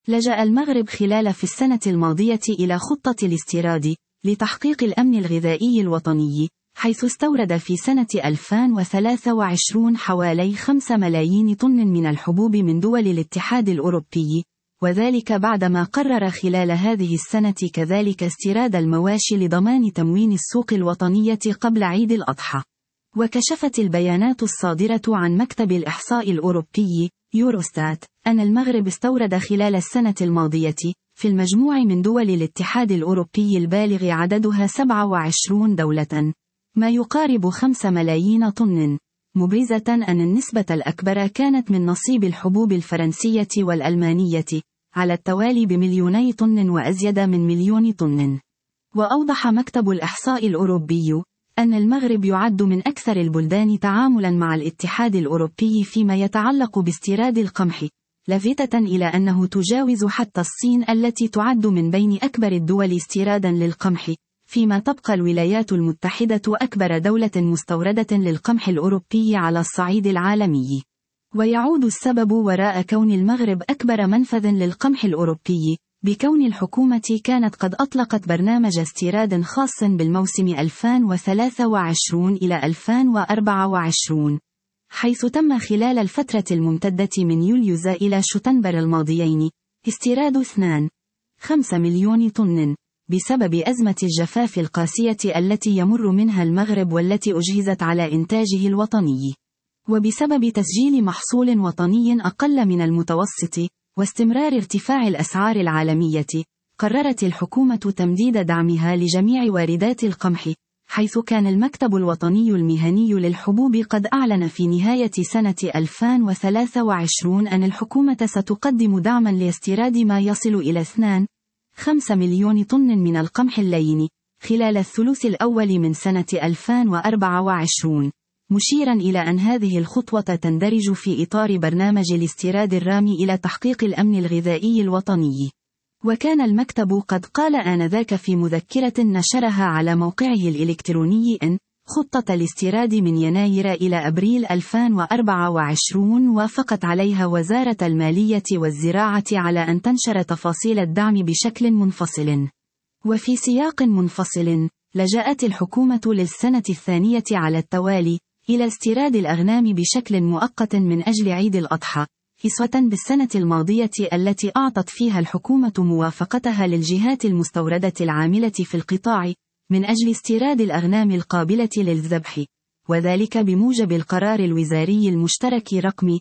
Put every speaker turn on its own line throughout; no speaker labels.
لجأ المغرب خلال في السنة الماضية إلى خطة الاستيراد لتحقيق الأمن الغذائي الوطني، حيث استورد في سنة 2023 حوالي 5 ملايين طن من الحبوب من دول الاتحاد الأوروبي، وذلك بعدما قرر خلال هذه السنة كذلك استيراد المواشي لضمان تموين السوق الوطنية قبل عيد الأضحى. وكشفت البيانات الصادرة عن مكتب الإحصاء الأوروبي يوروستات أن المغرب استورد خلال السنة الماضية في المجموع من دول الاتحاد الأوروبي البالغ عددها 27 دولة ما يقارب 5 ملايين طن، مبرزة أن النسبة الأكبر كانت من نصيب الحبوب الفرنسية والألمانية على التوالي ب2 طن وأزيد من 1,000,000 طن. وأوضح مكتب الإحصاء الأوروبي أن المغرب يعد من أكثر البلدان تعاملاً مع الاتحاد الأوروبي فيما يتعلق باستيراد القمح، لافتة إلى أنه تجاوز حتى الصين التي تعد من بين أكبر الدول استيراداً للقمح، فيما تبقى الولايات المتحدة أكبر دولة مستوردة للقمح الأوروبي على الصعيد العالمي. ويعود السبب وراء كون المغرب أكبر منفذ للقمح الأوروبي بكون الحكومة كانت قد أطلقت برنامج استيراد خاص بالموسم 2023 إلى 2024، حيث تم خلال الفترة الممتدة من يوليو إلى شتنبر الماضيين استيراد 2.5 مليون طن بسبب أزمة الجفاف القاسية التي يمر منها المغرب والتي أجهزت على إنتاجه الوطني، وبسبب تسجيل محصول وطني أقل من المتوسط واستمرار ارتفاع الأسعار العالمية. قررت الحكومة تمديد دعمها لجميع واردات القمح، حيث كان المكتب الوطني المهني للحبوب قد أعلن في نهاية سنة 2023 أن الحكومة ستقدم دعما لاستيراد ما يصل إلى 2.5 مليون طن من القمح اللين خلال الثلث الأول من سنة 2024، مشيرا إلى أن هذه الخطوة تندرج في إطار برنامج الاستيراد الرامي إلى تحقيق الأمن الغذائي الوطني. وكان المكتب قد قال آنذاك في مذكرة نشرها على موقعه الإلكتروني إن خطة الاستيراد من يناير إلى أبريل 2024 وافقت عليها وزارة المالية والزراعة على أن تنشر تفاصيل الدعم بشكل منفصل. وفي سياق منفصل، لجأت الحكومة للسنة الثانية على التوالي إلى استيراد الأغنام بشكل مؤقت من أجل عيد الأضحى، إسوة بالسنة الماضية التي أعطت فيها الحكومة موافقتها للجهات المستوردة العاملة في القطاع من أجل استيراد الأغنام القابلة للذبح، وذلك بموجب القرار الوزاري المشترك رقم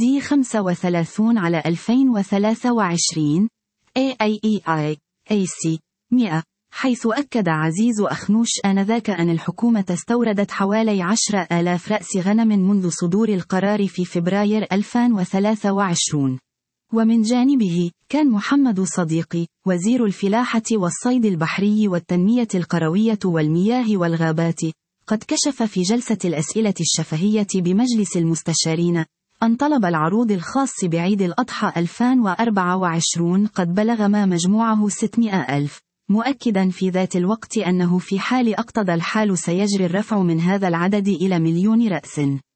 D35/2023 AIEI/AC 100، حيث أكد عزيز أخنوش آنذاك أن الحكومة استوردت حوالي 10,000 رأس غنم منذ صدور القرار في فبراير 2023. ومن جانبه، كان محمد صديقي وزير الفلاحة والصيد البحري والتنمية القروية والمياه والغابات قد كشف في جلسة الأسئلة الشفهية بمجلس المستشارين أن طلب العروض الخاص بعيد الأضحى 2024 قد بلغ ما مجموعه 600,000، مؤكدا في ذات الوقت أنه في حال اقتضى الحال سيجري الرفع من هذا العدد إلى 1,000,000 رأس.